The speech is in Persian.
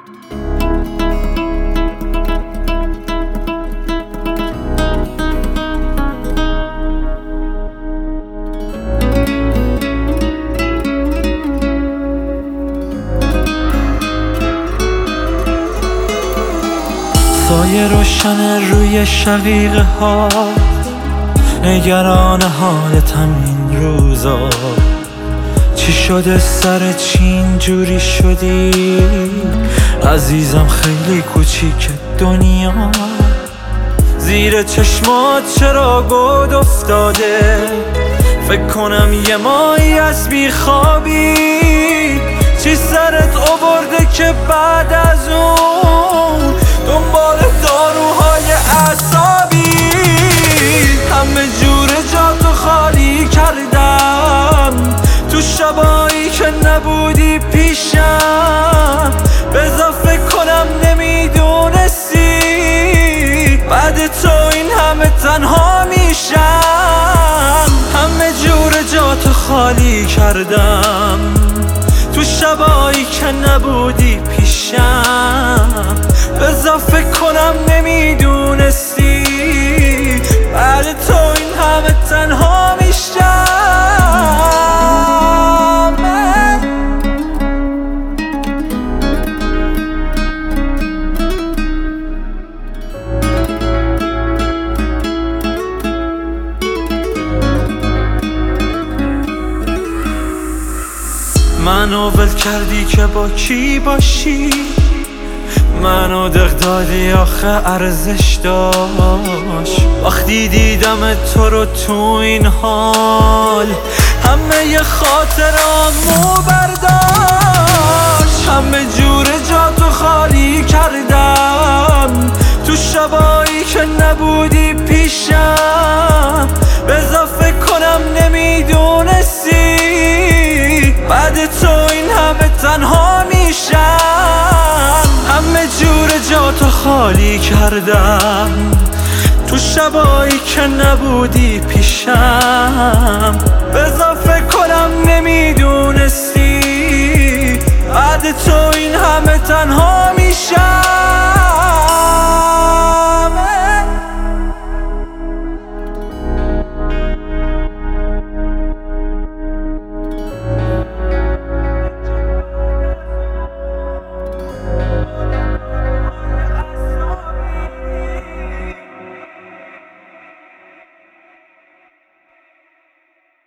سایه روشن روی شقیقه ها، نگران حالتم این روزا. چی شده سر چی اینجوری شدی عزیزم؟ خیلی کوچیک دنیا، زیر چشمات چرا گود افتاده؟ فکر کنم یه ماهی از بیخوابی. چی سرت آورده که بعد از اون دنبال داروهای اعصابی؟ همه جور جاتو خالی کردم تو شبایی که نبودی پیشم. بذار فکر کنم نمیدونستی بعد تو این همه تنها میشم. همه جور جاتو خالی کردم تو شبایی که نبودی پیشم. بذار فکر کنم نمیدونستی بعد تو این همه تنها میشم. منو ول کردی که با کی باشی، منو دق دادی آخه ارزش داشت. وقتی دیدم تو رو تو این حال همه ی خاطرامو برداشت. همه جور جاتو خالی کردم تو شبایی که نبودی پیشم. بذار فکر کنم نمیدونستی بعد تو این همه تنها میشم. همه جور جاتو خالی کردم تو شبایی که نبودی پیشم. بذار فکر کنم